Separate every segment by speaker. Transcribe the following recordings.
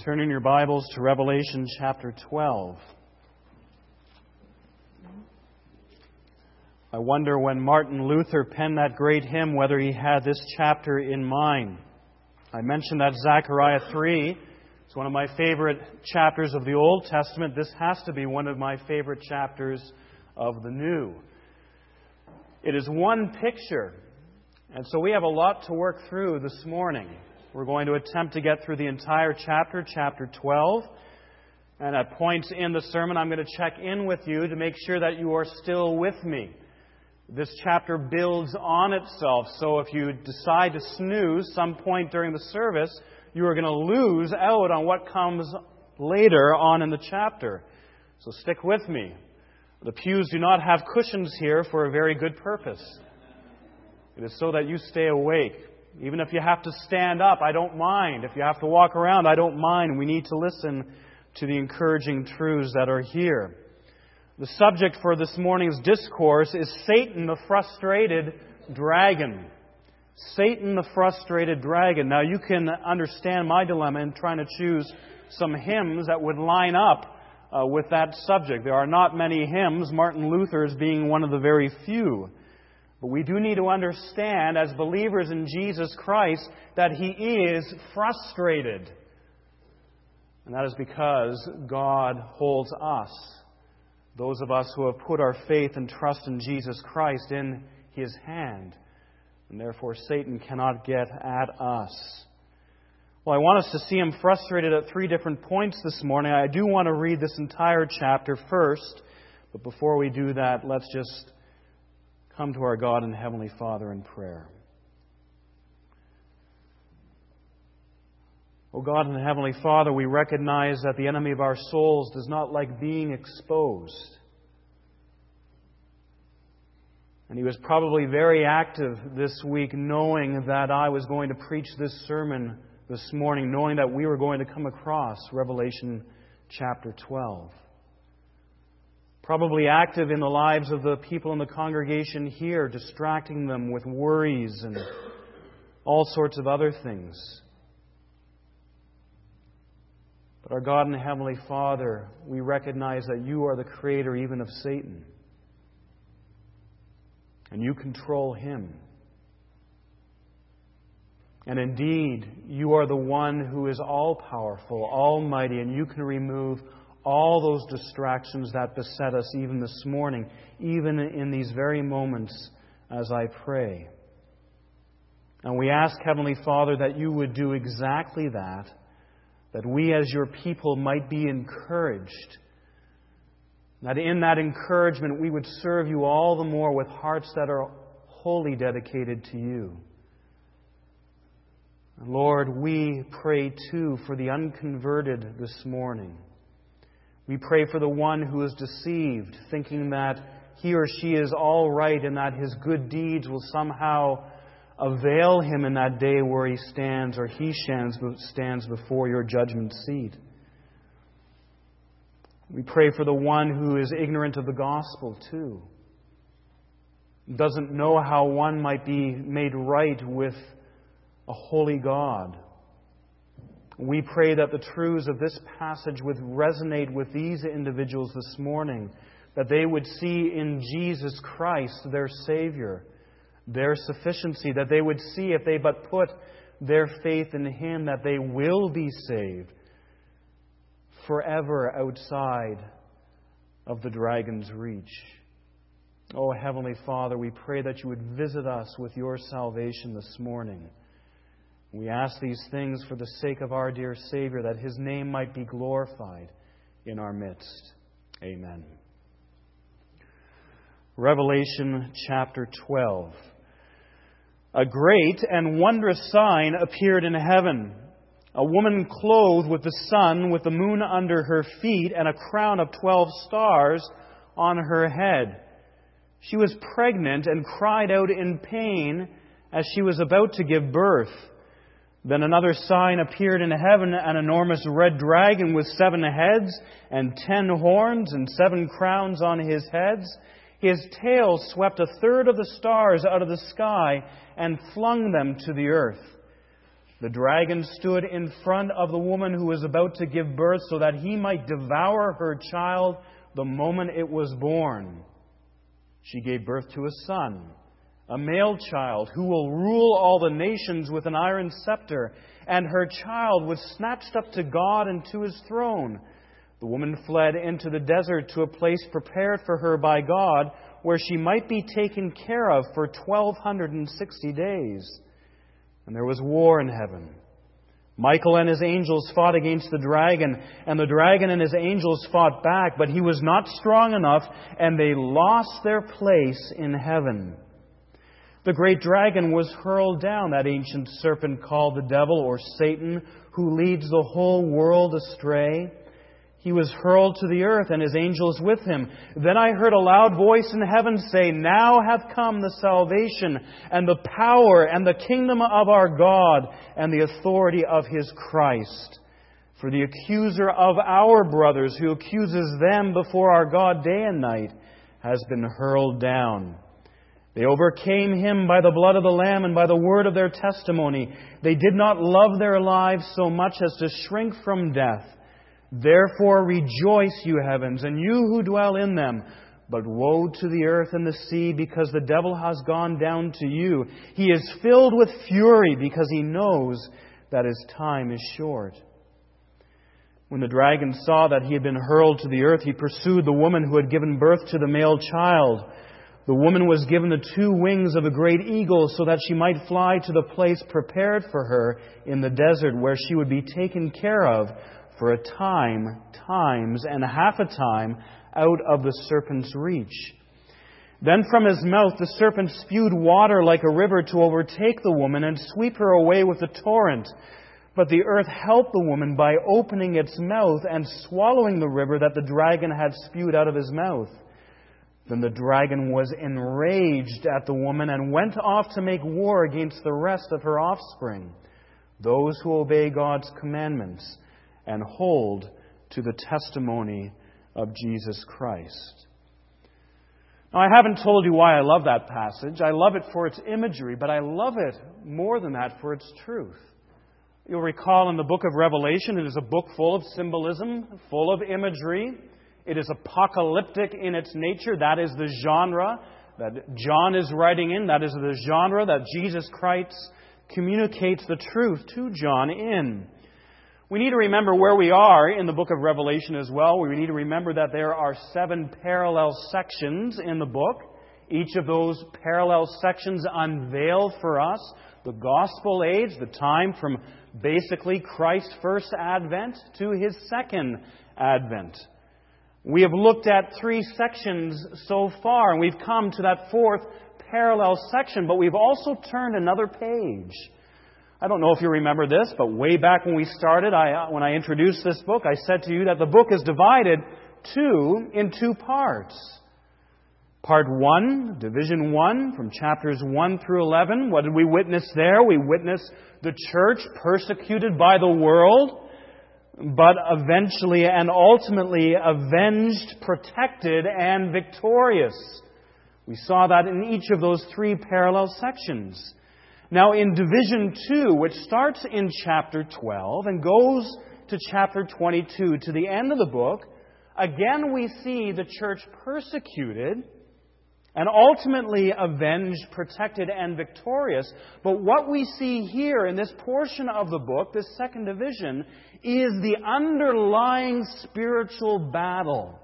Speaker 1: Turn in your Bibles to Revelation chapter 12. I wonder when Martin Luther penned that great hymn whether he had this chapter in mind. I mentioned that Zechariah 3. It's one of my favorite chapters of the Old Testament. This has to be one of my favorite chapters of the New. It is one picture, and so we have a lot to work through this morning. We're going to attempt to get through the entire chapter, chapter 12. And at points in the sermon, I'm going to check in with you to make sure that you are still with me. This chapter builds on itself, so if you decide to snooze some point during the service, you are going to lose out on what comes later on in the chapter. So stick with me. The pews do not have cushions here for a very good purpose. It is so that you stay awake. Even if you have to stand up, I don't mind. If you have to walk around, I don't mind. We need to listen to the encouraging truths that are here. The subject for this morning's discourse is Satan the frustrated dragon. Satan the frustrated dragon. Now you can understand my dilemma in trying to choose some hymns that would line up with that subject. There are not many hymns, Martin Luther's being one of the very few. But we do need to understand, as believers in Jesus Christ, that He is frustrated. And that is because God holds us, those of us who have put our faith and trust in Jesus Christ, in His hand. And therefore Satan cannot get at us. Well, I want us to see him frustrated at 3 different points this morning. I do want to read this entire chapter first. But before we do that, let's just come to our God and Heavenly Father in prayer. O God and Heavenly Father, we recognize that the enemy of our souls does not like being exposed. And he was probably very active this week, knowing that I was going to preach this sermon this morning, knowing that we were going to come across Revelation chapter 12. Probably active in the lives of the people in the congregation here, distracting them with worries and all sorts of other things. But our God and Heavenly Father, we recognize that You are the creator even of Satan. And You control him. And indeed, You are the one who is all-powerful, almighty, and You can remove all those distractions that beset us even this morning, even in these very moments as I pray. And we ask, Heavenly Father, that You would do exactly that we as Your people might be encouraged, that in that encouragement we would serve You all the more with hearts that are wholly dedicated to You. And Lord, we pray too for the unconverted this morning. We pray for the one who is deceived, thinking that he or she is all right and that his good deeds will somehow avail him in that day where he stands or he stands before Your judgment seat. We pray for the one who is ignorant of the gospel too, doesn't know how one might be made right with a holy God. We pray that the truths of this passage would resonate with these individuals this morning, that they would see in Jesus Christ, their Savior, their sufficiency, that they would see if they but put their faith in Him, that they will be saved forever outside of the dragon's reach. Oh, Heavenly Father, we pray that You would visit us with Your salvation this morning. We ask these things for the sake of our dear Savior, that His name might be glorified in our midst. Amen. Revelation chapter 12. A great and wondrous sign appeared in heaven. A woman clothed with the sun, with the moon under her feet, and a crown of 12 stars on her head. She was pregnant and cried out in pain as she was about to give birth. Then another sign appeared in heaven, an enormous red dragon with 7 heads and 10 horns and 7 crowns on his heads. His tail swept a third of the stars out of the sky and flung them to the earth. The dragon stood in front of the woman who was about to give birth so that he might devour her child the moment it was born. She gave birth to a son, a male child, who will rule all the nations with an iron scepter, and her child was snatched up to God and to His throne. The woman fled into the desert to a place prepared for her by God, where she might be taken care of for 1,260 days. And there was war in heaven. Michael and his angels fought against the dragon, and the dragon and his angels fought back, but he was not strong enough, and they lost their place in heaven. The great dragon was hurled down, that ancient serpent called the devil, or Satan, who leads the whole world astray. He was hurled to the earth, and his angels with him. Then I heard a loud voice in heaven say, "Now hath come the salvation, and the power, and the kingdom of our God, and the authority of His Christ. For the accuser of our brothers, who accuses them before our God day and night, has been hurled down. They overcame Him by the blood of the Lamb and by the word of their testimony. They did not love their lives so much as to shrink from death. Therefore rejoice, you heavens, and you who dwell in them. But woe to the earth and the sea, because the devil has gone down to you. He is filled with fury, because he knows that his time is short." When the dragon saw that he had been hurled to the earth, he pursued the woman who had given birth to the male child. The woman was given the 2 wings of a great eagle, so that she might fly to the place prepared for her in the desert, where she would be taken care of for a time, times, and half a time out of the serpent's reach. Then from his mouth the serpent spewed water like a river to overtake the woman and sweep her away with a torrent. But the earth helped the woman by opening its mouth and swallowing the river that the dragon had spewed out of his mouth. Then the dragon was enraged at the woman and went off to make war against the rest of her offspring, those who obey God's commandments and hold to the testimony of Jesus Christ. Now, I haven't told you why I love that passage. I love it for its imagery, but I love it more than that for its truth. You'll recall in the book of Revelation, it is a book full of symbolism, full of imagery. It is apocalyptic in its nature. That is the genre that John is writing in. That is the genre that Jesus Christ communicates the truth to John in. We need to remember where we are in the book of Revelation as well. We need to remember that there are 7 parallel sections in the book. Each of those parallel sections unveil for us the gospel age, the time from basically Christ's first advent to His second advent. We have looked at 3 sections so far, and we've come to that 4th parallel section, but we've also turned another page. I don't know if you remember this, but way back when we started, when I introduced this book, I said to you that the book is divided in 2 parts. Part 1, Division 1, from chapters 1 through 11. What did we witness there? We witnessed the church persecuted by the world, but eventually and ultimately avenged, protected, and victorious. We saw that in each of those 3 parallel sections. Now in Division 2, which starts in chapter 12 and goes to chapter 22, to the end of the book, again we see the church persecuted and ultimately avenged, protected, and victorious. But what we see here in this portion of the book, this second division, is the underlying spiritual battle.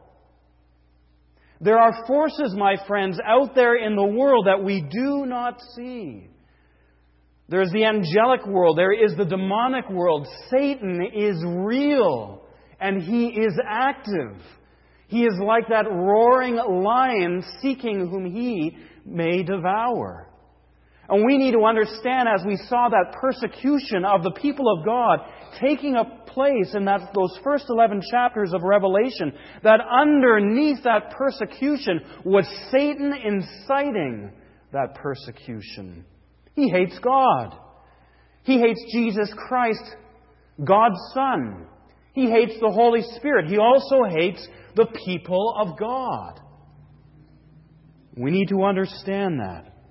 Speaker 1: There are forces, my friends, out there in the world that we do not see. There is the angelic world. There is the demonic world. Satan is real, and he is active. He is like that roaring lion seeking whom he may devour. And we need to understand, as we saw that persecution of the people of God taking a place in those first 11 chapters of Revelation, that underneath that persecution was Satan inciting that persecution. He hates God. He hates Jesus Christ, God's Son. He hates the Holy Spirit. He also hates the people of God. We need to understand that.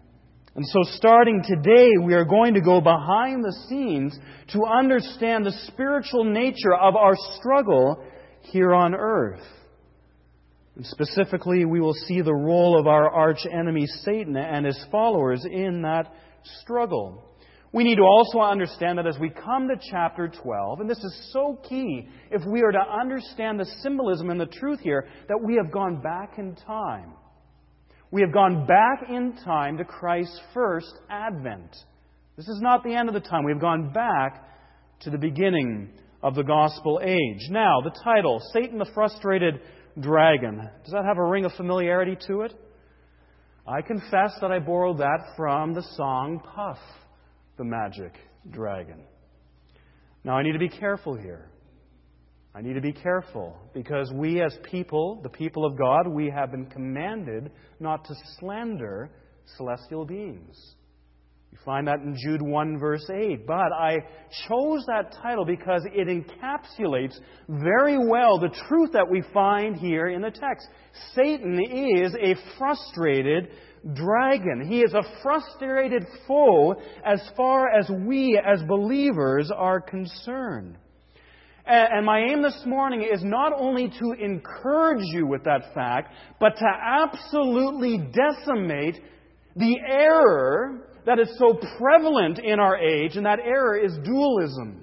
Speaker 1: And so starting today, we are going to go behind the scenes to understand the spiritual nature of our struggle here on earth. And specifically, we will see the role of our arch-enemy Satan and his followers in that struggle. We need to also understand that as we come to chapter 12, and this is so key if we are to understand the symbolism and the truth here, that we have gone back in time. We have gone back in time to Christ's first advent. This is not the end of the time. We have gone back to the beginning of the gospel age. Now, the title, Satan the Frustrated Dragon. Does that have a ring of familiarity to it? I confess that I borrowed that from the song Puff the Magic Dragon. Now, I need to be careful here. I need to be careful because we as people, the people of God, we have been commanded not to slander celestial beings. You find that in Jude 1 verse 8. But I chose that title because it encapsulates very well the truth that we find here in the text. Satan is a frustrated dragon. He is a frustrated foe as far as we as believers are concerned. And my aim this morning is not only to encourage you with that fact, but to absolutely decimate the error that is so prevalent in our age, and that error is dualism.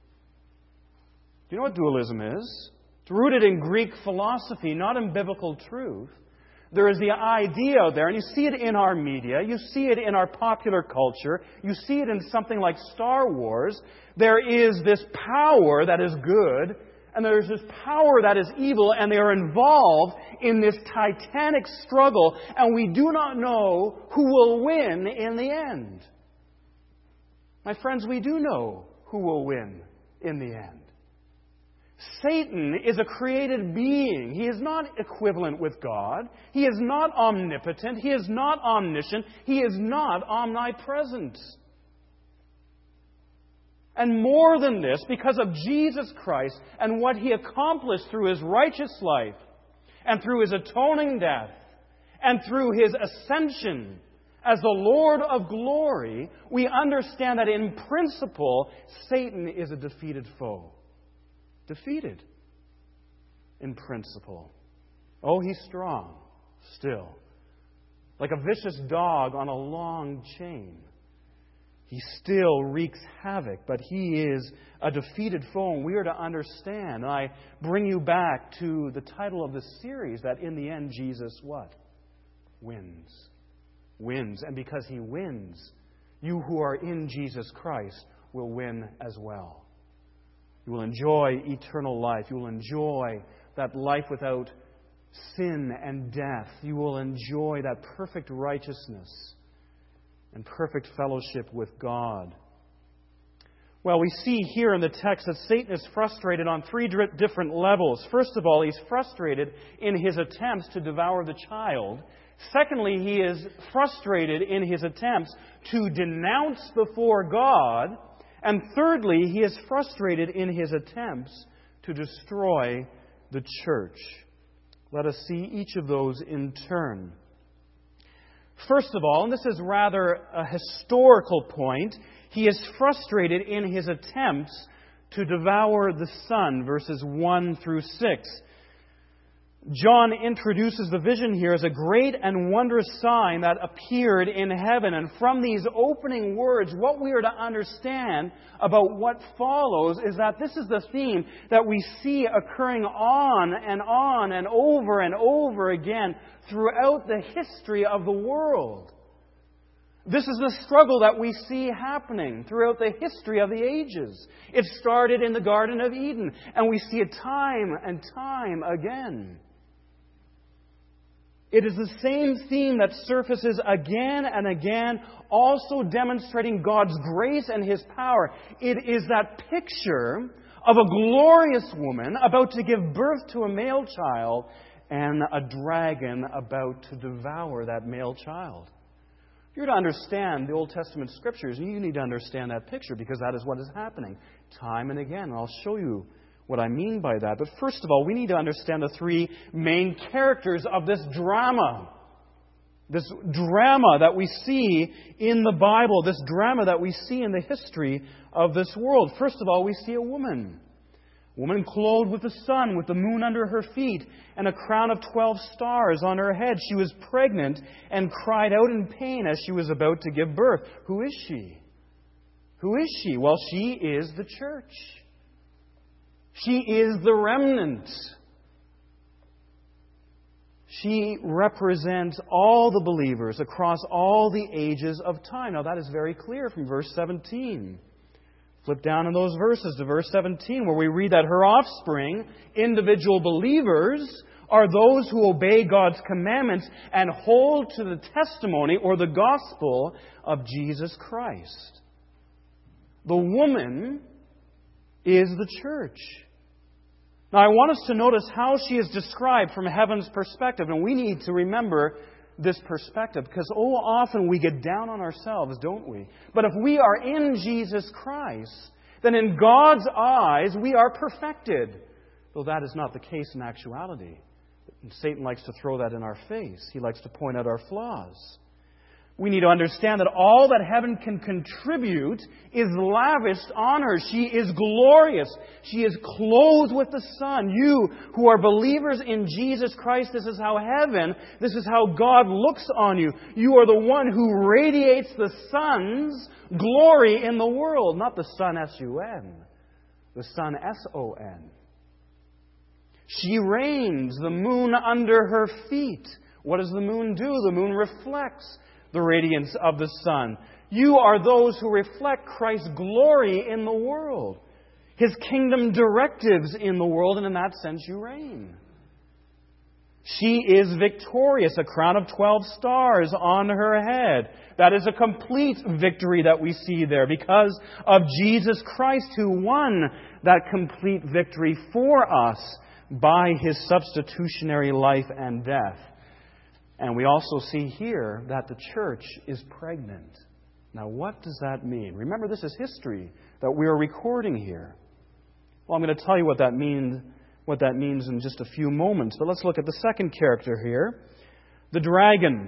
Speaker 1: Do you know what dualism is? It's rooted in Greek philosophy, not in biblical truth. There is the idea there, and you see it in our media, you see it in our popular culture, you see it in something like Star Wars. There is this power that is good, and there is this power that is evil, and they are involved in this titanic struggle, and we do not know who will win in the end. My friends, we do know who will win in the end. Satan is a created being. He is not equivalent with God. He is not omnipotent. He is not omniscient. He is not omnipresent. And more than this, because of Jesus Christ and what He accomplished through His righteous life and through His atoning death and through His ascension as the Lord of glory, we understand that in principle, Satan is a defeated foe. Defeated in principle. Oh, he's strong still. Like a vicious dog on a long chain. He still wreaks havoc, but he is a defeated foe, and we are to understand. And I bring you back to the title of the series, that in the end, Jesus what? Wins. Wins. And because He wins, you who are in Jesus Christ will win as well. You will enjoy eternal life. You will enjoy that life without sin and death. You will enjoy that perfect righteousness and perfect fellowship with God. Well, we see here in the text that Satan is frustrated on three different levels. First of all, he's frustrated in his attempts to devour the child. Secondly, he is frustrated in his attempts to denounce before God. And thirdly, he is frustrated in his attempts to destroy the church. Let us see each of those in turn. First of all, and this is rather a historical point, he is frustrated in his attempts to devour the Son, verses 1 through 6. John introduces the vision here as a great and wondrous sign that appeared in heaven. And from these opening words, what we are to understand about what follows is that this is the theme that we see occurring on and over again throughout the history of the world. This is the struggle that we see happening throughout the history of the ages. It started in the Garden of Eden, and we see it time and time again. It is the same theme that surfaces again and again, also demonstrating God's grace and His power. It is that picture of a glorious woman about to give birth to a male child and a dragon about to devour that male child. If you're to understand the Old Testament Scriptures, you need to understand that picture because that is what is happening time and again. And I'll show you what I mean by that. But first of all, we need to understand the three main characters of this drama. This drama that we see in the Bible, this drama that we see in the history of this world. First of all, we see a woman. A woman clothed with the sun, with the moon under her feet, and a crown of 12 stars on her head. She was pregnant and cried out in pain as she was about to give birth. Who is she? Who is she? Well, she is the church. She is the remnant. She represents all the believers across all the ages of time. Now that is very clear from verse 17. Flip down in those verses to verse 17, where we read that her offspring, individual believers, are those who obey God's commandments and hold to the testimony or the gospel of Jesus Christ. The woman is the church. Now, I want us to notice how she is described from heaven's perspective. And we need to remember this perspective, because often we get down on ourselves, don't we? But if we are in Jesus Christ, then in God's eyes we are perfected. Though that is not the case in actuality. Satan likes to throw that in our face. He likes to point out our flaws. We need to understand that all that heaven can contribute is lavished on her. She is glorious. She is clothed with the sun. You who are believers in Jesus Christ, this is how this is how God looks on you. You are the one who radiates the sun's glory in the world. Not the sun S-U-N, the sun S-O-N. She reigns, the moon under her feet. What does the moon do? The moon reflects the radiance of the sun. You are those who reflect Christ's glory in the world, His kingdom directives in the world, and in that sense you reign. She is victorious, a crown of 12 stars on her head. That is a complete victory that we see there because of Jesus Christ, who won that complete victory for us by His substitutionary life and death. And we also see here that the church is pregnant. Now, what does that mean? Remember, this is history that we are recording here. Well, I'm going to tell you what that means in just a few moments. But let's look at the second character here. The dragon.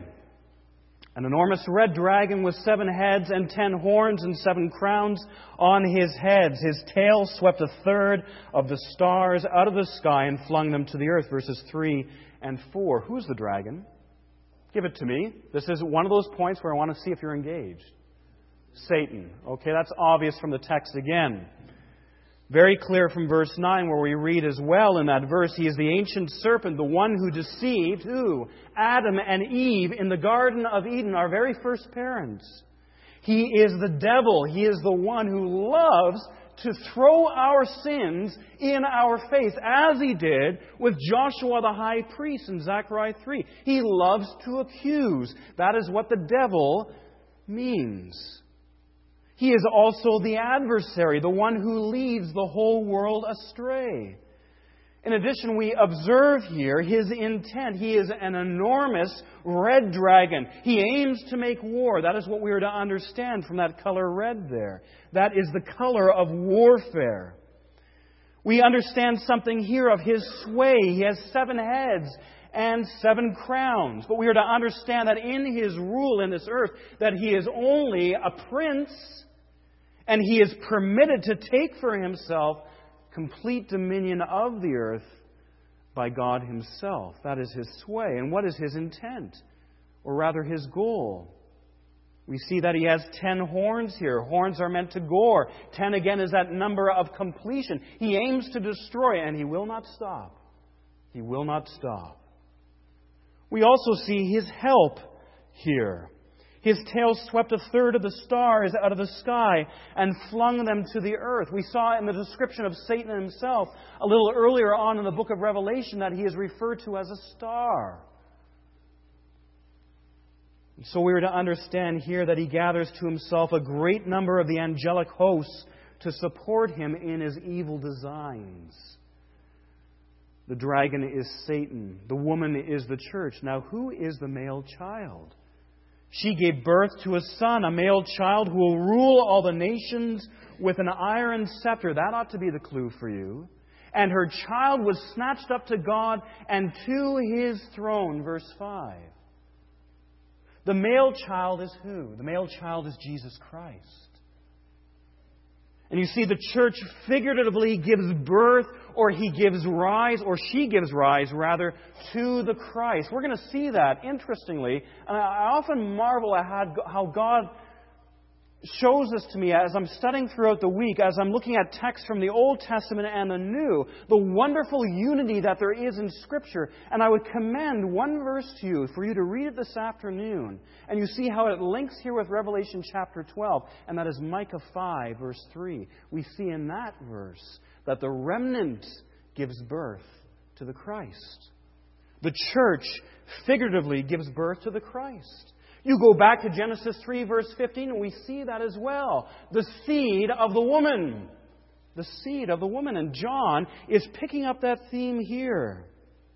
Speaker 1: An enormous red dragon with 7 heads and 10 horns and 7 crowns on his heads. His tail swept a third of the stars out of the sky and flung them to the earth. Verses 3 and 4. Who's the dragon? Give it to me. This is one of those points where I want to see if you're engaged. Satan. Okay, that's obvious from the text again. Very clear from verse 9, where we read as well in that verse, he is the ancient serpent, the one who deceived, who? Adam and Eve in the Garden of Eden, our very first parents. He is the devil. He is the one who loves to throw our sins in our face, as he did with Joshua the high priest in Zechariah 3. He loves to accuse. That is what the devil means. He is also the adversary, the one who leads the whole world astray. In addition, we observe here his intent. He is an enormous red dragon. He aims to make war. That is what we are to understand from that color red there. That is the color of warfare. We understand something here of his sway. He has 7 heads and 7 crowns. But we are to understand that in his rule in this earth, that he is only a prince, and he is permitted to take for himself complete dominion of the earth by God Himself. That is his sway. And what is his intent? Or rather his goal? We see that he has 10 horns here. Horns are meant to gore. 10 again is that number of completion. He aims to destroy, and he will not stop. He will not stop. We also see his help here. His tail swept a third of the stars out of the sky and flung them to the earth. We saw in the description of Satan himself a little earlier on in the book of Revelation that he is referred to as a star. So we are to understand here that he gathers to himself a great number of the angelic hosts to support him in his evil designs. The dragon is Satan. The woman is the church. Now, who is the male child? She gave birth to a son, a male child who will rule all the nations with an iron scepter. That ought to be the clue for you. And her child was snatched up to God and to His throne. Verse 5. The male child is who? The male child is Jesus Christ. And you see, the church figuratively gives birth, or he gives rise, or she gives rise, rather, to the Christ. We're going to see that, interestingly. And I often marvel at how God shows this to me as I'm studying throughout the week, as I'm looking at texts from the Old Testament and the New, the wonderful unity that there is in Scripture. And I would commend one verse to you for you to read it this afternoon. And you see how it links here with Revelation chapter 12, and that is Micah 5, verse 3. We see in that verse that the remnant gives birth to the Christ. The church figuratively gives birth to the Christ. You go back to Genesis 3, verse 15, and we see that as well. The seed of the woman. The seed of the woman. And John is picking up that theme here.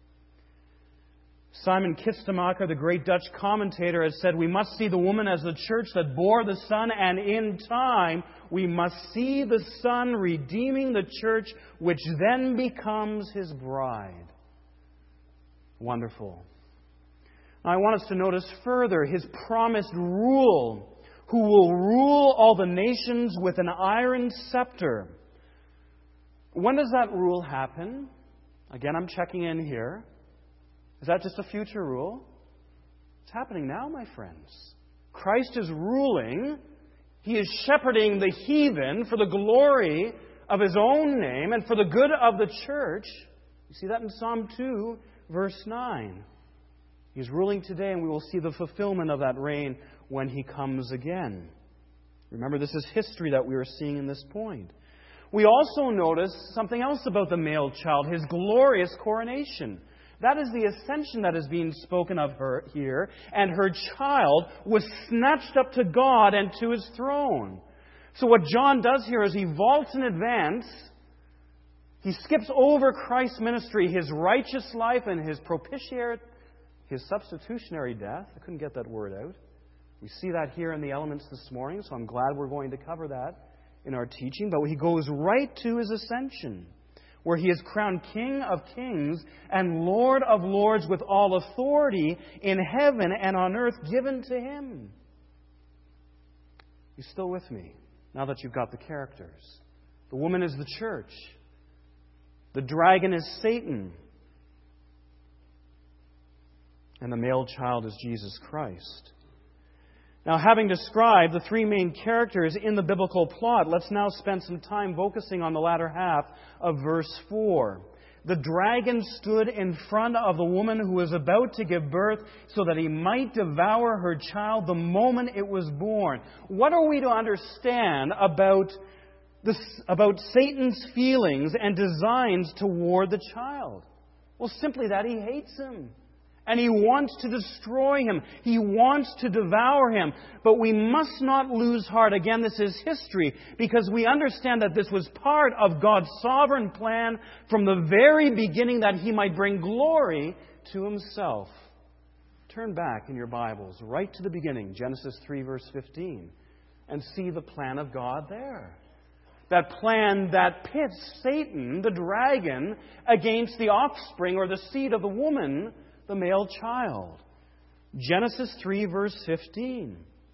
Speaker 1: Simon Kistemaker, the great Dutch commentator, has said, we must see the woman as the church that bore the Son, and in time we must see the Son redeeming the church, which then becomes His bride. Wonderful. I want us to notice further His promised rule, who will rule all the nations with an iron scepter. When does that rule happen? Again, I'm checking in here. Is that just a future rule? It's happening now, my friends. Christ is ruling. He is shepherding the heathen for the glory of His own name and for the good of the church. You see that in Psalm 2, verse 9. He's ruling today, and we will see the fulfillment of that reign when He comes again. Remember, this is history that we are seeing in this point. We also notice something else about the male child, His glorious coronation. That is the ascension that is being spoken of her here, and her child was snatched up to God and to His throne. So what John does here is he vaults in advance. He skips over Christ's ministry, His righteous life, and His propitiatory, His substitutionary death. I couldn't get that word out. We see that here in the elements this morning, so I'm glad we're going to cover that in our teaching. But He goes right to His ascension, where He is crowned King of kings and Lord of lords, with all authority in heaven and on earth given to Him. You still with me, now that you've got the characters? The woman is the church. The dragon is Satan. And the male child is Jesus Christ. Now, having described the three main characters in the biblical plot, let's now spend some time focusing on the latter half of verse 4. The dragon stood in front of the woman who was about to give birth so that he might devour her child the moment it was born. What are we to understand about Satan's feelings and designs toward the child? Well, simply that he hates him. And he wants to destroy him. He wants to devour him. But we must not lose heart. Again, this is history, because we understand that this was part of God's sovereign plan from the very beginning, that He might bring glory to Himself. Turn back in your Bibles right to the beginning, Genesis 3, verse 15, and see the plan of God there. That plan that pits Satan, the dragon, against the offspring or the seed of the woman, the male child. Genesis 3, verse 15.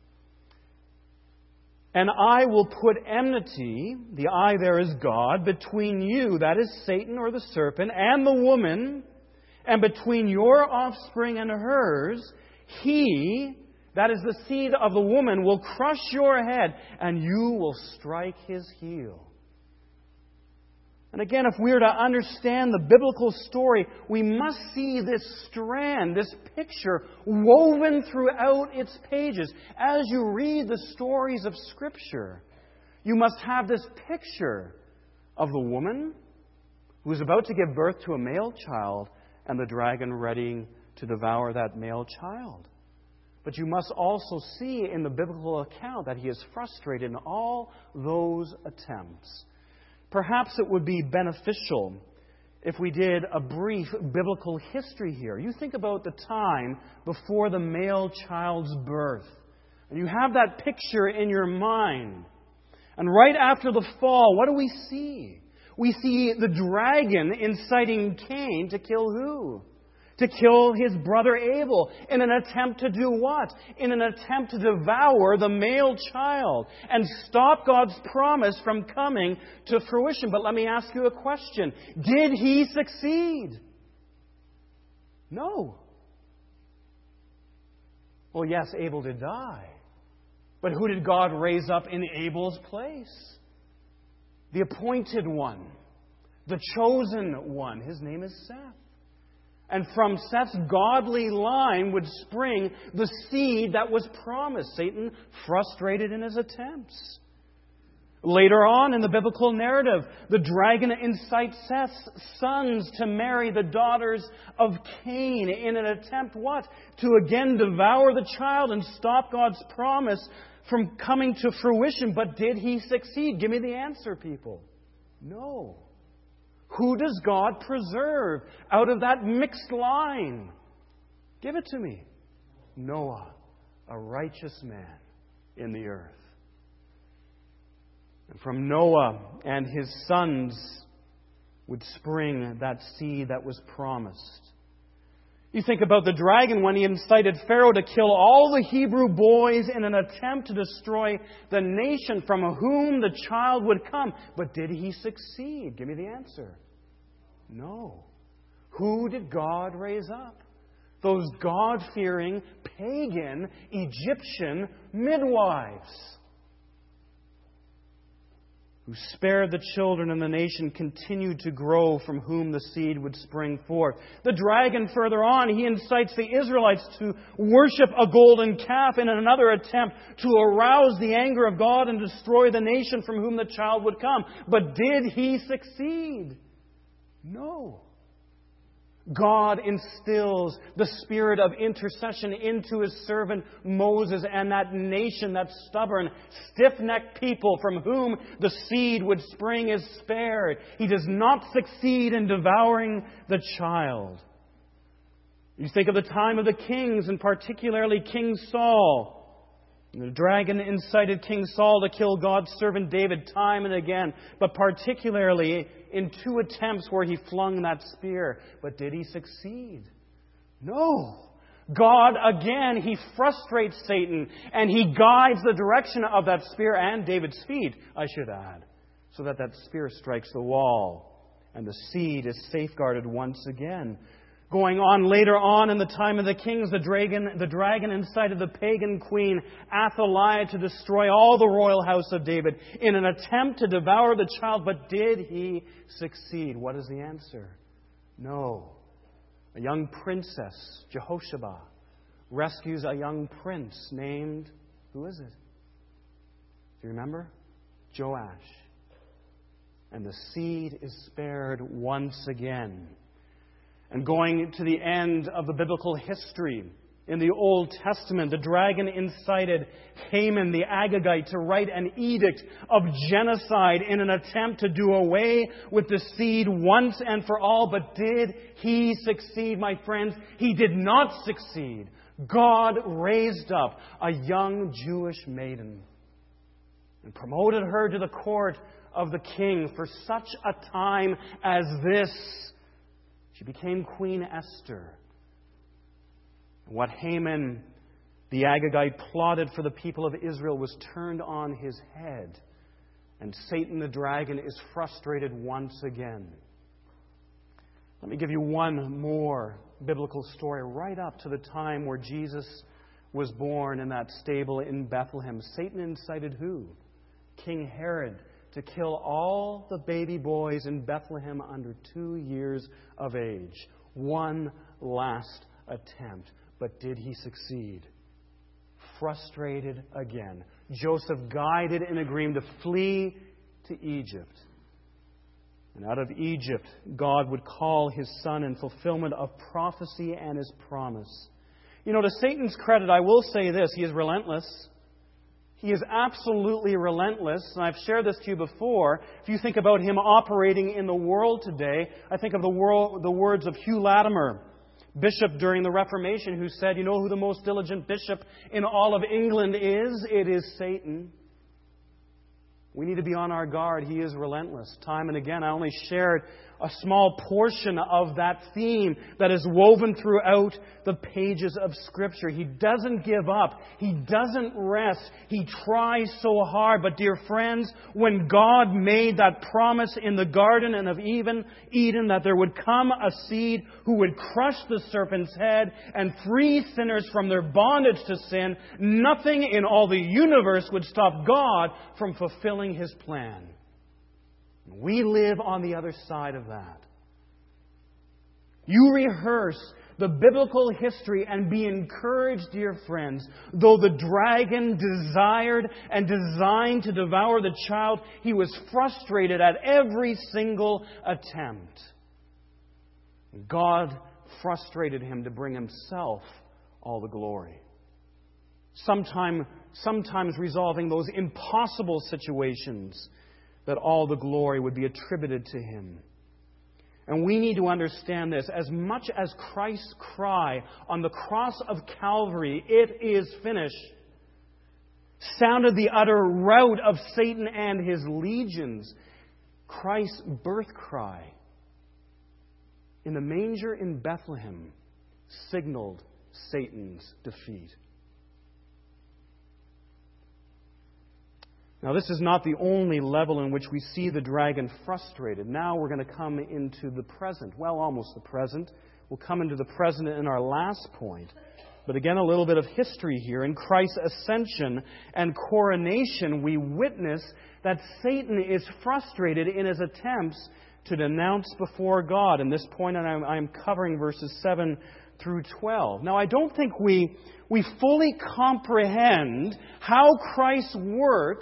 Speaker 1: And I will put enmity, the I there is God, between you, that is Satan or the serpent, and the woman, and between your offspring and hers. He, that is the seed of the woman, will crush your head, and you will strike his heel. And again, if we're to understand the biblical story, we must see this strand, this picture, woven throughout its pages. As you read the stories of Scripture, you must have this picture of the woman who is about to give birth to a male child, and the dragon readying to devour that male child. But you must also see in the biblical account that he is frustrated in all those attempts. Perhaps it would be beneficial if we did a brief biblical history here. You think about the time before the male child's birth, and you have that picture in your mind. And right after the fall, what do we see? We see the dragon inciting Cain to kill who? to kill his brother Abel in an attempt to do what? In an attempt to devour the male child and stop God's promise from coming to fruition. But let me ask you a question. Did he succeed? No. Well, yes, Abel did die. But who did God raise up in Abel's place? The appointed one, the chosen one. His name is Seth. And from Seth's godly line would spring the seed that was promised. Satan frustrated in his attempts. Later on in the biblical narrative, the dragon incites Seth's sons to marry the daughters of Cain in an attempt, what? To again devour the child and stop God's promise from coming to fruition. But did he succeed? Give me the answer, people. No. Who does God preserve out of that mixed line? Give it to me. Noah, a righteous man in the earth. And from Noah and his sons would spring that seed that was promised. You think about the dragon when he incited Pharaoh to kill all the Hebrew boys in an attempt to destroy the nation from whom the child would come. But did he succeed? Give me the answer. No. Who did God raise up? Those God-fearing, pagan, Egyptian midwives who spared the children, and the nation continued to grow from whom the seed would spring forth. The dragon, further on, he incites the Israelites to worship a golden calf in another attempt to arouse the anger of God and destroy the nation from whom the child would come. But did he succeed? No. God instills the spirit of intercession into His servant Moses, and that nation, that stubborn, stiff-necked people from whom the seed would spring, is spared. He does not succeed in devouring the child. You think of the time of the kings, and particularly King Saul. The dragon incited King Saul to kill God's servant David time and again, but particularly in 2 attempts where he flung that spear. But did he succeed? No. God, again, He frustrates Satan, and He guides the direction of that spear and David's feet, I should add, so that that spear strikes the wall, and the seed is safeguarded once again. Going on later on in the time of the kings, the dragon incited the pagan queen Athaliah to destroy all the royal house of David in an attempt to devour the child. But did he succeed? What is the answer? No. A young princess, Jehosheba, rescues a young prince named, who is it? Do you remember? Joash. And the seed is spared once again. And going to the end of the biblical history, in the Old Testament, the dragon incited Haman the Agagite to write an edict of genocide in an attempt to do away with the seed once and for all. But did he succeed, my friends? He did not succeed. God raised up a young Jewish maiden and promoted her to the court of the king for such a time as this. She became Queen Esther. What Haman the Agagite plotted for the people of Israel was turned on his head. And Satan the dragon is frustrated once again. Let me give you one more biblical story right up to the time where Jesus was born in that stable in Bethlehem. Satan incited who? King Herod, to kill all the baby boys in Bethlehem under 2 years of age. One last attempt. But did he succeed? Frustrated again. Joseph guided in a dream to flee to Egypt. And out of Egypt, God would call His Son in fulfillment of prophecy and His promise. You know, to Satan's credit, I will say this. He is relentless. He is absolutely relentless, and I've shared this to you before. If you think about him operating in the world today, I think of the words of Hugh Latimer, bishop during the Reformation, who said, you know who the most diligent bishop in all of England is? It is Satan. We need to be on our guard. He is relentless. Time and again, I only shared a small portion of that theme that is woven throughout the pages of Scripture. He doesn't give up. He doesn't rest. He tries so hard. But dear friends, when God made that promise in the Garden of Eden that there would come a seed who would crush the serpent's head and free sinners from their bondage to sin, nothing in all the universe would stop God from fulfilling His plan. We live on the other side of that. You rehearse the biblical history and be encouraged, dear friends. Though the dragon desired and designed to devour the child, he was frustrated at every single attempt. God frustrated him to bring Himself all the glory. Sometimes resolving those impossible situations, that all the glory would be attributed to Him. And we need to understand this. As much as Christ's cry on the cross of Calvary, "It is finished," sounded the utter rout of Satan and his legions, Christ's birth cry in the manger in Bethlehem signaled Satan's defeat. Now, this is not the only level in which we see the dragon frustrated. Now we're going to come into the present. Well, almost the present. We'll come into the present in our last point. But again, a little bit of history here. In Christ's ascension and coronation, we witness that Satan is frustrated in his attempts to denounce before God. In this point, and I'm covering verses 7 through 12. Now, I don't think we fully comprehend how Christ's work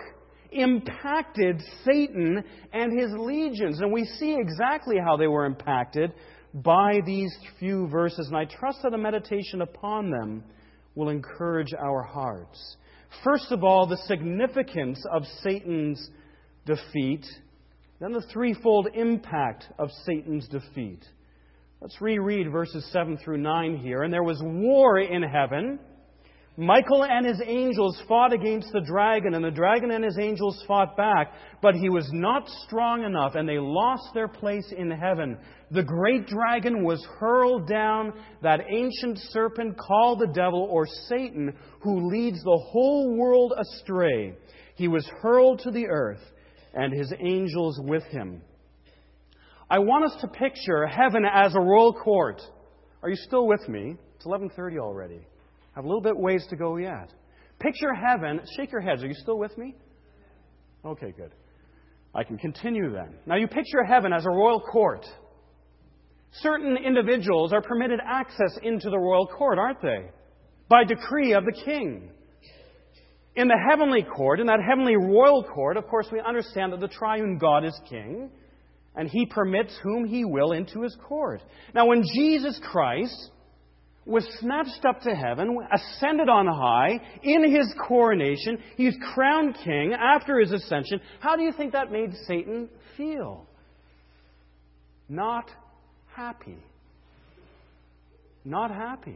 Speaker 1: impacted Satan and his legions. And we see exactly how they were impacted by these few verses. And I trust that a meditation upon them will encourage our hearts. First of all, the significance of Satan's defeat. Then the threefold impact of Satan's defeat. Let's reread verses 7 through 9 here. "And there was war in heaven. Michael and his angels fought against the dragon, and the dragon and his angels fought back. But he was not strong enough, and they lost their place in heaven. The great dragon was hurled down, that ancient serpent called the devil or Satan, who leads the whole world astray. He was hurled to the earth, and his angels with him." I want us to picture heaven as a royal court. Are you still with me? It's 11:30 already. Have a little bit ways to go yet. Picture heaven. Shake your heads. Are you still with me? Okay, good. I can continue then. Now you picture heaven as a royal court. Certain individuals are permitted access into the royal court, aren't they? By decree of the king. In the heavenly court, in that heavenly royal court, of course, we understand that the triune God is king, and He permits whom He will into His court. Now, when Jesus Christ was snatched up to heaven, ascended on high, in His coronation, He's crowned king after His ascension, how do you think that made Satan feel? Not happy. Not happy.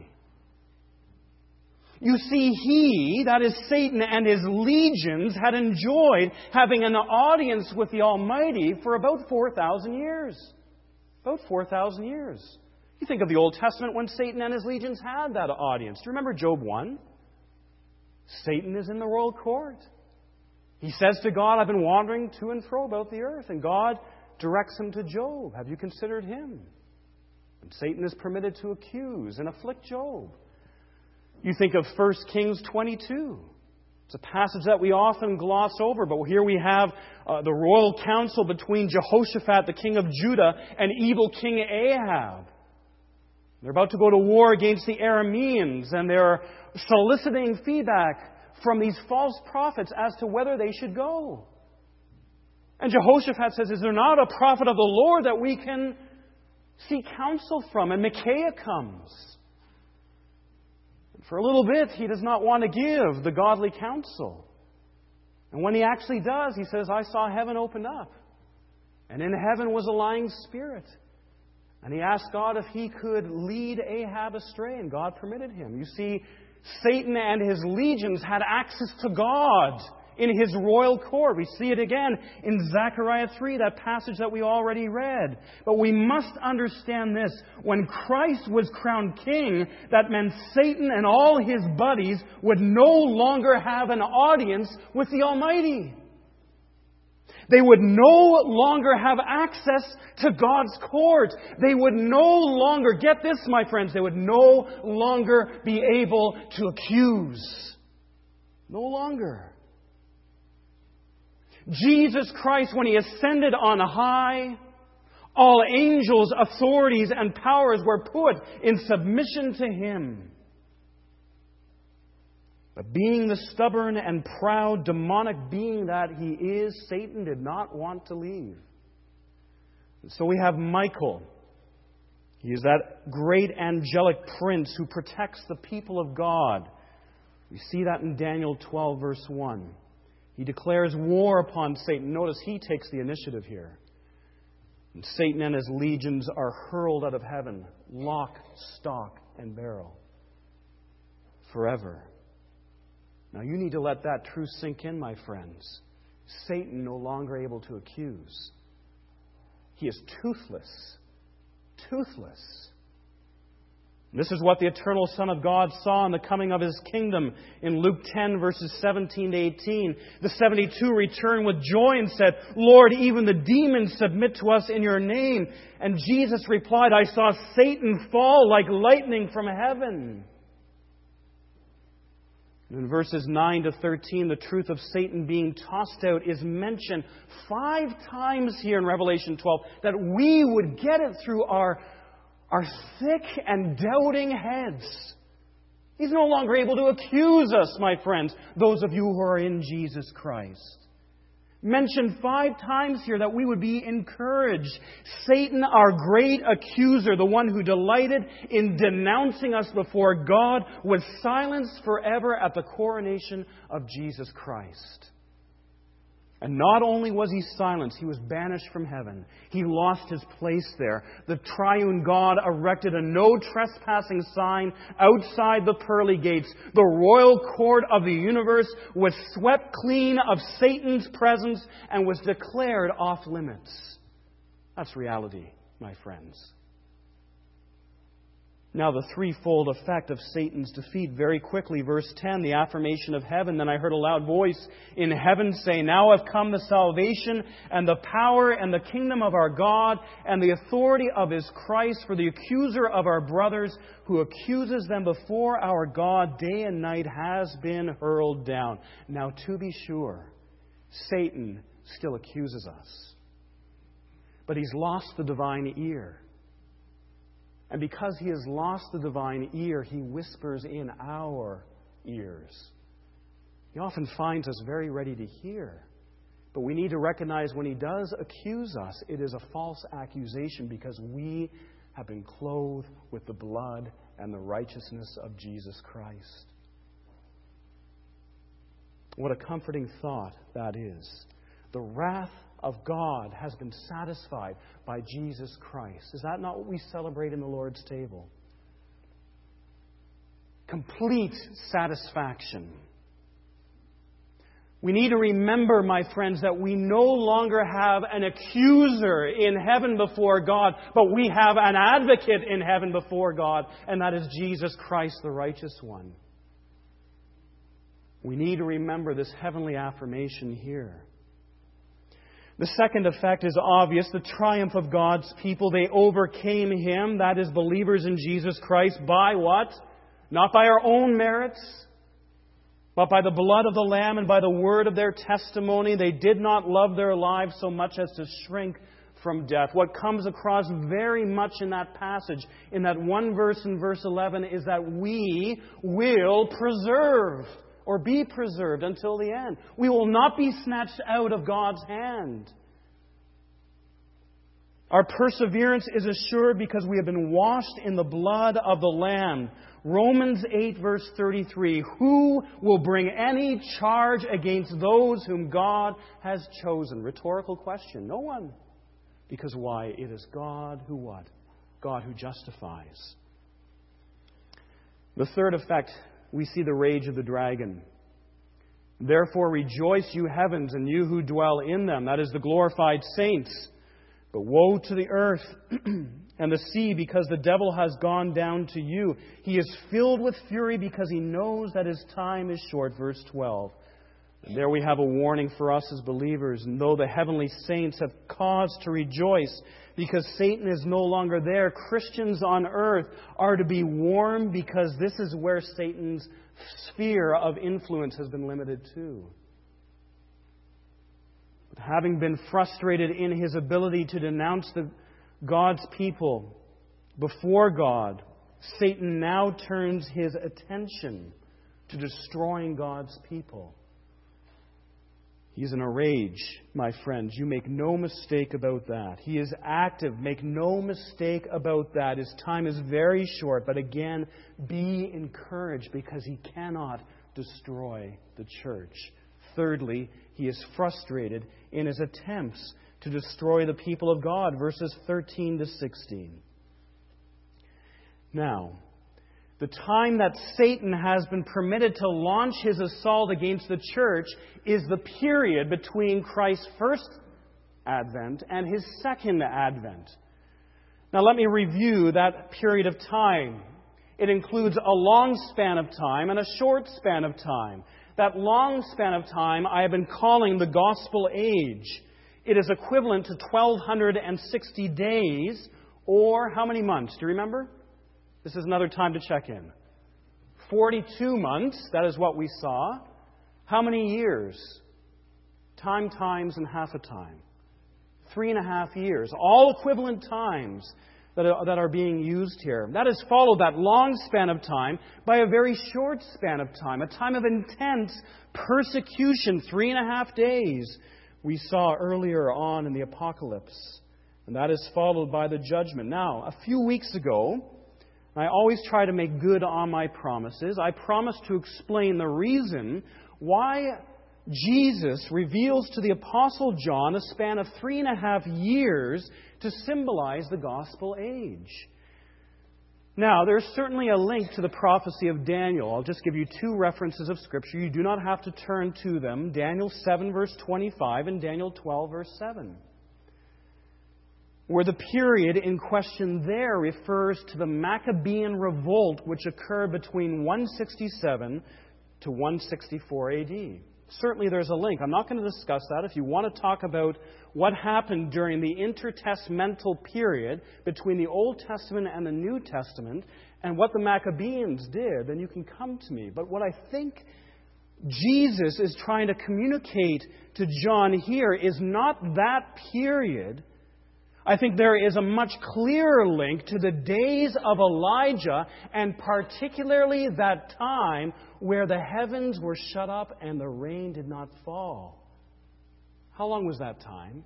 Speaker 1: You see, he, that is Satan and his legions, had enjoyed having an audience with the Almighty for about 4,000 years. About 4,000 years. You think of the Old Testament when Satan and his legions had that audience. Do you remember Job 1? Satan is in the royal court. He says to God, "I've been wandering to and fro about the earth." And God directs him to Job. "Have you considered him?" And Satan is permitted to accuse and afflict Job. You think of 1 Kings 22. It's a passage that we often gloss over, but here we have the royal council between Jehoshaphat, the king of Judah, and evil King Ahab. They're about to go to war against the Arameans, and they're soliciting feedback from these false prophets as to whether they should go. And Jehoshaphat says, "Is there not a prophet of the Lord that we can seek counsel from?" And Micaiah comes. And for a little bit, he does not want to give the godly counsel. And when he actually does, he says, "I saw heaven opened up, and in heaven was a lying spirit." And he asked God if he could lead Ahab astray, and God permitted him. You see, Satan and his legions had access to God in His royal court. We see it again in Zechariah 3, that passage that we already read. But we must understand this. When Christ was crowned king, that meant Satan and all his buddies would no longer have an audience with the Almighty. They would no longer have access to God's court. They would no longer, get this, my friends, they would no longer be able to accuse. No longer. Jesus Christ, when He ascended on high, all angels, authorities, and powers were put in submission to Him. But being the stubborn and proud, demonic being that he is, Satan did not want to leave. So we have Michael. He is that great angelic prince who protects the people of God. We see that in Daniel 12, verse 1. He declares war upon Satan. Notice he takes the initiative here. And Satan and his legions are hurled out of heaven, lock, stock, and barrel, forever. Now you need to let that truth sink in, my friends. Satan no longer able to accuse. He is toothless. Toothless. This is what the eternal Son of God saw in the coming of His kingdom in Luke 10, verses 17 to 18. The 72 returned with joy and said, Lord, even the demons submit to us in Your name. And Jesus replied, I saw Satan fall like lightning from heaven. In verses 9 to 13, the truth of Satan being tossed out is mentioned 5 times here in Revelation 12, that we would get it through our thick and doubting heads. He's no longer able to accuse us, my friends, those of you who are in Jesus Christ. Mentioned 5 times here that we would be encouraged. Satan, our great accuser, the one who delighted in denouncing us before God, was silenced forever at the coronation of Jesus Christ. And not only was he silenced, he was banished from heaven. He lost his place there. The triune God erected a no trespassing sign outside the pearly gates. The royal court of the universe was swept clean of Satan's presence and was declared off limits. That's reality, my friends. Now, the threefold effect of Satan's defeat, very quickly. Verse 10, the affirmation of heaven. Then I heard a loud voice in heaven say, Now have come the salvation and the power and the kingdom of our God and the authority of His Christ. For the accuser of our brothers, who accuses them before our God day and night, has been hurled down. Now, to be sure, Satan still accuses us. But he's lost the divine ear. And because he has lost the divine ear, he whispers in our ears. He often finds us very ready to hear. But we need to recognize when he does accuse us, it is a false accusation because we have been clothed with the blood and the righteousness of Jesus Christ. What a comforting thought that is. The wrath of God has been satisfied by Jesus Christ. Is that not what we celebrate in the Lord's table? Complete satisfaction. We need to remember, my friends, that we no longer have an accuser in heaven before God, but we have an advocate in heaven before God, and that is Jesus Christ, the righteous one. We need to remember this heavenly affirmation here. The second effect is obvious, the triumph of God's people. They overcame Him, that is, believers in Jesus Christ, by what? Not by our own merits, but by the blood of the Lamb and by the word of their testimony. They did not love their lives so much as to shrink from death. What comes across very much in that passage, in that one verse in verse 11, is that we will preserve or be preserved until the end. We will not be snatched out of God's hand. Our perseverance is assured because we have been washed in the blood of the Lamb. Romans 8, verse 33. Who will bring any charge against those whom God has chosen? Rhetorical question. No one. Because why? It is God who what? God who justifies. The third effect, we see the rage of the dragon. Therefore rejoice, you heavens, and you who dwell in them. That is the glorified saints. But woe to the earth and the sea, because the devil has gone down to you. He is filled with fury because he knows that his time is short. Verse 12. And there we have a warning for us as believers. And though the heavenly saints have cause to rejoice because Satan is no longer there, Christians on earth are to be warned, because this is where Satan's sphere of influence has been limited to. But having been frustrated in his ability to denounce God's people before God, Satan now turns his attention to destroying God's people. He's in a rage, my friends. You make no mistake about that. He is active. Make no mistake about that. His time is very short. But again, be encouraged, because he cannot destroy the church. Thirdly, he is frustrated in his attempts to destroy the people of God. Verses 13 to 16. Now, the time that Satan has been permitted to launch his assault against the church is the period between Christ's first advent and his second advent. Now let me review that period of time. It includes a long span of time and a short span of time. That long span of time I have been calling the gospel age. It is equivalent to 1,260 days, or how many months? Do you remember? This is another time to check in. 42 months, that is what we saw. How many years? Time times and half a time. 3.5 years. All equivalent times that are being used here. That is followed, that long span of time, by a very short span of time. A time of intense persecution, 3.5 days, we saw earlier on in the Apocalypse. And that is followed by the judgment. Now, a few weeks ago, I always try to make good on my promises. I promised to explain the reason why Jesus reveals to the Apostle John a span of 3.5 years to symbolize the gospel age. Now, there's certainly a link to the prophecy of Daniel. I'll just give you 2 references of Scripture. You do not have to turn to them. Daniel 7, verse 25, and Daniel 12, verse 7. Where the period in question there refers to the Maccabean revolt, which occurred between 167 to 164 AD. Certainly there's a link. I'm not going to discuss that. If you want to talk about what happened during the intertestamental period between the Old Testament and the New Testament, and what the Maccabeans did, then you can come to me. But what I think Jesus is trying to communicate to John here is not that period. I think there is a much clearer link to the days of Elijah, and particularly that time where the heavens were shut up and the rain did not fall. How long was that time?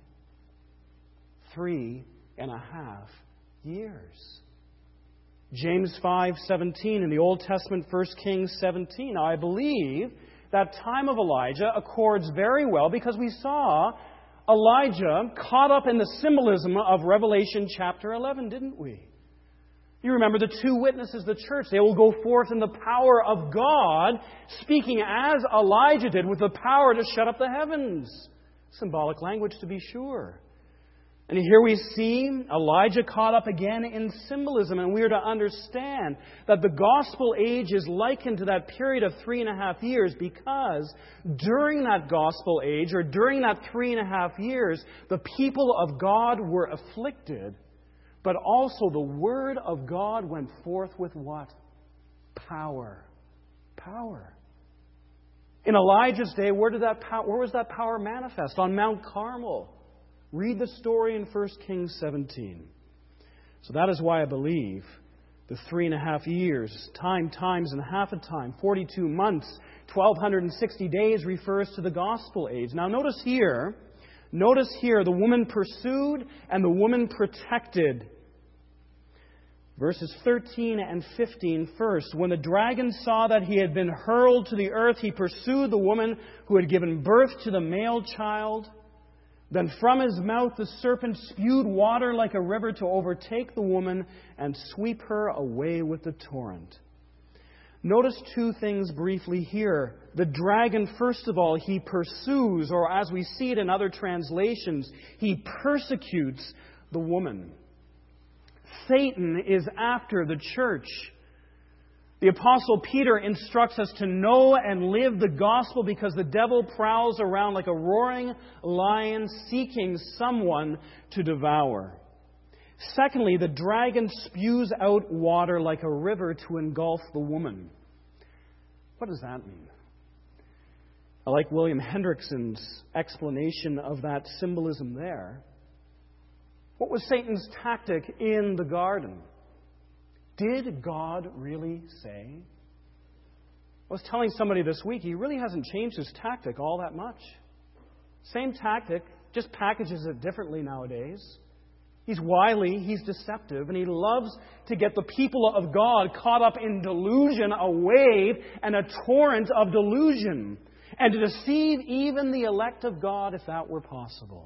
Speaker 1: 3.5 years. James 5:17 in the Old Testament, 1 Kings 17. Now, I believe that time of Elijah accords very well, because we saw Elijah caught up in the symbolism of Revelation chapter 11, didn't we? You remember the 2 witnesses of the church. They will go forth in the power of God, speaking as Elijah did, with the power to shut up the heavens. Symbolic language, to be sure. And here we see Elijah caught up again in symbolism, and we are to understand that the gospel age is likened to that period of 3.5 years, because during that gospel age, or during that 3.5 years, the people of God were afflicted, but also the Word of God went forth with what? Power. Power. In Elijah's day, where was that power manifest? On Mount Carmel. Read the story in 1 Kings 17. So that is why I believe the 3.5 years, times and half a time, 42 months, 1,260 days refers to the gospel age. Now notice here, the woman pursued and the woman protected. Verses 13 and 15 first. When the dragon saw that he had been hurled to the earth, he pursued the woman who had given birth to the male child. Then from his mouth the serpent spewed water like a river to overtake the woman and sweep her away with the torrent. Notice two things briefly here. The dragon, first of all, he pursues, or as we see it in other translations, he persecutes the woman. Satan is after the church. The Apostle Peter instructs us to know and live the gospel because the devil prowls around like a roaring lion seeking someone to devour. Secondly, the dragon spews out water like a river to engulf the woman. What does that mean? I like William Hendrickson's explanation of that symbolism there. What was Satan's tactic in the garden? Did God really say? I was telling somebody this week, he really hasn't changed his tactic all that much. Same tactic, just packages it differently nowadays. He's wily, he's deceptive, and he loves to get the people of God caught up in delusion, a wave and a torrent of delusion, and to deceive even the elect of God if that were possible.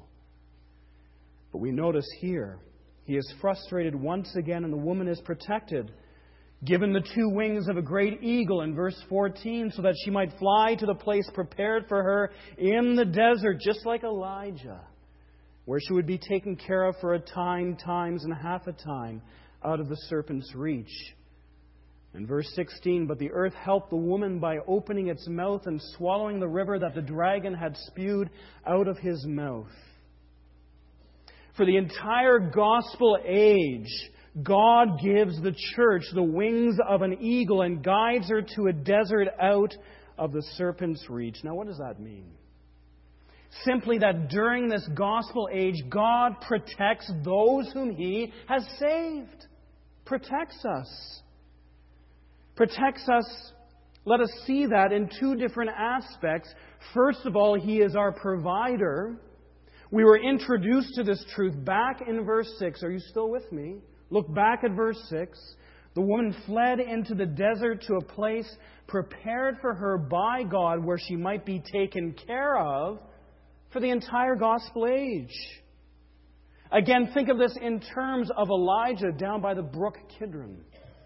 Speaker 1: But we notice here, he is frustrated once again, and the woman is protected, given the two wings of a great eagle in verse 14, so that she might fly to the place prepared for her in the desert, just like Elijah, where she would be taken care of for a time, times, and half a time out of the serpent's reach. In verse 16, but the earth helped the woman by opening its mouth and swallowing the river that the dragon had spewed out of his mouth. For the entire gospel age, God gives the church the wings of an eagle and guides her to a desert out of the serpent's reach. Now, what does that mean? Simply that during this gospel age, God protects those whom He has saved. Protects us. Protects us, let us see that in two different aspects. First of all, He is our provider. We were introduced to this truth back in verse 6. Are you still with me? Look back at verse 6. The woman fled into the desert to a place prepared for her by God where she might be taken care of for the entire gospel age. Again, think of this in terms of Elijah down by the brook Kidron.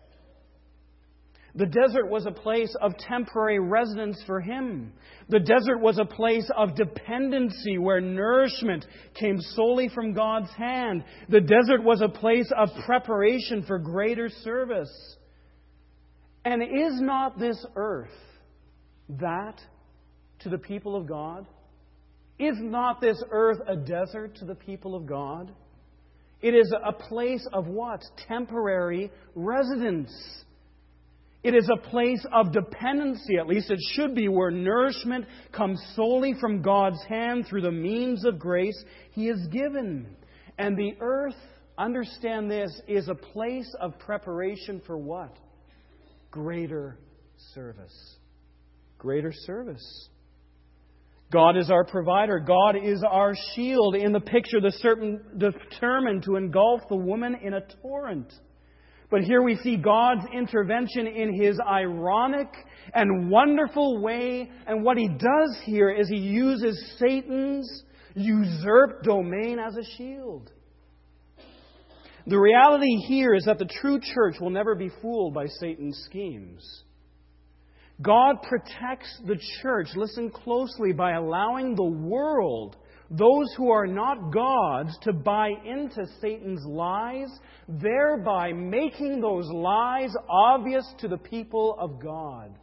Speaker 1: The desert was a place of temporary residence for him. The desert was a place of dependency where nourishment came solely from God's hand. The desert was a place of preparation for greater service. And is not this earth that to the people of God? Is not this earth a desert to the people of God? It is a place of what? Temporary residence. It is a place of dependency, at least it should be, where nourishment comes solely from God's hand through the means of grace He has given. And the earth, understand this, is a place of preparation for what? Greater service. Greater service. God is our provider. God is our shield. In the picture, the serpent determined to engulf the woman in a torrent. But here we see God's intervention in His ironic and wonderful way. And what He does here is He uses Satan's usurped domain as a shield. The reality here is that the true church will never be fooled by Satan's schemes. God protects the church, listen closely, by allowing the world, those who are not God's, to buy into Satan's lies, thereby making those lies obvious to the people of God.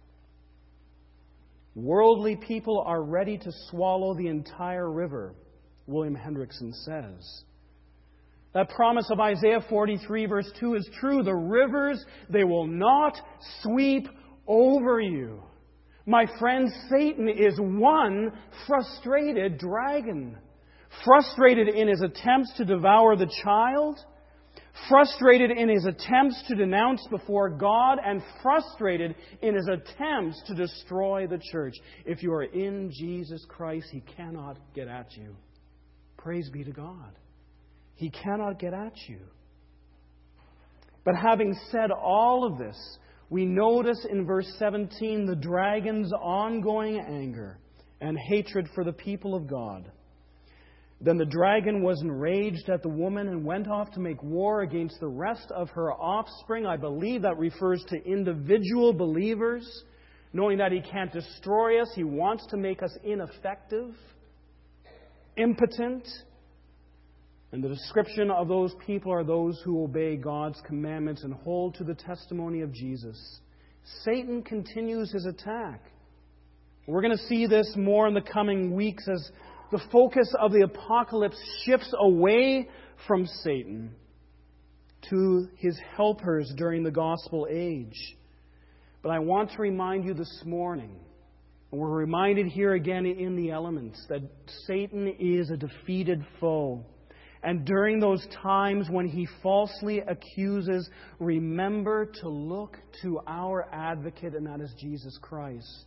Speaker 1: Worldly people are ready to swallow the entire river, William Hendrickson says. That promise of Isaiah 43 verse 2 is true. The rivers, they will not sweep over you. My friend, Satan is one frustrated dragon. Frustrated in his attempts to devour the child, frustrated in his attempts to denounce before God, and frustrated in his attempts to destroy the church. If you are in Jesus Christ, he cannot get at you. Praise be to God. He cannot get at you. But having said all of this, we notice in verse 17 the dragon's ongoing anger and hatred for the people of God. Then the dragon was enraged at the woman and went off to make war against the rest of her offspring. I believe that refers to individual believers. Knowing that he can't destroy us, he wants to make us ineffective, impotent. And the description of those people are those who obey God's commandments and hold to the testimony of Jesus. Satan continues his attack. We're going to see this more in the coming weeks as the focus of the apocalypse shifts away from Satan to his helpers during the gospel age. But I want to remind you this morning, and we're reminded here again in the elements, that Satan is a defeated foe. And during those times when he falsely accuses, remember to look to our advocate, and that is Jesus Christ.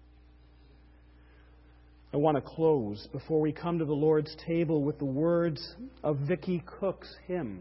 Speaker 1: I want to close before we come to the Lord's table with the words of Vicky Cook's hymn.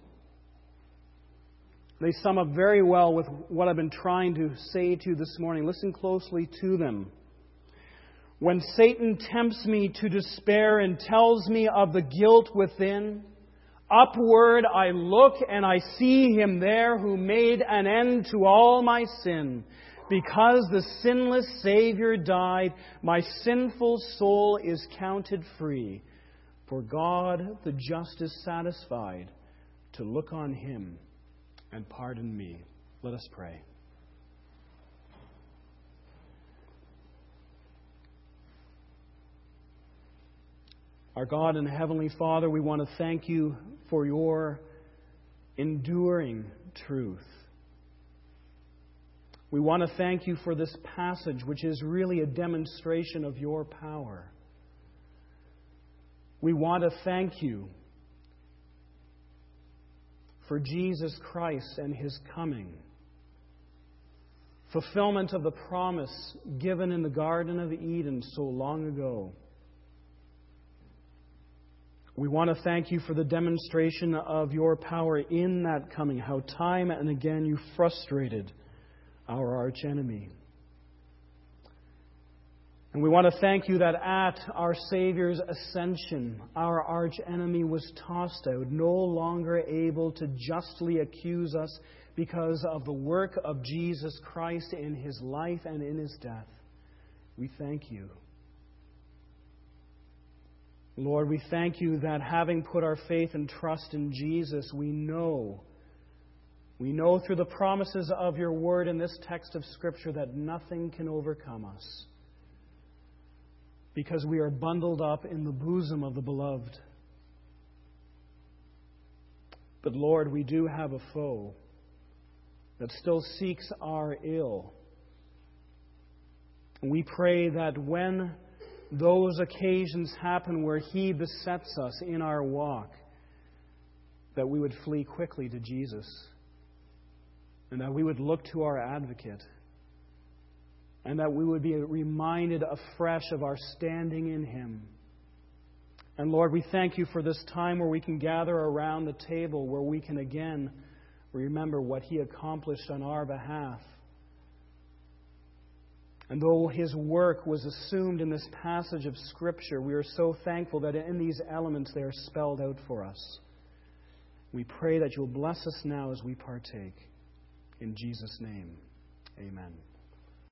Speaker 1: They sum up very well with what I've been trying to say to you this morning. Listen closely to them. When Satan tempts me to despair and tells me of the guilt within, upward I look and I see Him there who made an end to all my sin. Because the sinless Savior died, my sinful soul is counted free. For God the just is satisfied to look on Him and pardon me. Let us pray. Our God and Heavenly Father, we want to thank You for Your enduring truth. We want to thank You for this passage, which is really a demonstration of Your power. We want to thank You for Jesus Christ and His coming, fulfillment of the promise given in the Garden of Eden so long ago. We want to thank You for the demonstration of Your power in that coming, how time and again You frustrated our archenemy. And we want to thank You that at our Savior's ascension, our archenemy was tossed out, no longer able to justly accuse us because of the work of Jesus Christ in His life and in His death. We thank You. Lord, we thank You that having put our faith and trust in Jesus, we know through the promises of Your Word in this text of Scripture that nothing can overcome us, because we are bundled up in the bosom of the Beloved. But Lord, we do have a foe that still seeks our ill. And we pray that when those occasions happen where he besets us in our walk, that we would flee quickly to Jesus, and that we would look to our advocate, and that we would be reminded afresh of our standing in Him. And Lord, we thank You for this time where we can gather around the table, where we can again remember what He accomplished on our behalf. And though His work was assumed in this passage of Scripture, we are so thankful that in these elements they are spelled out for us. We pray that You'll bless us now as we partake. In Jesus' name, amen.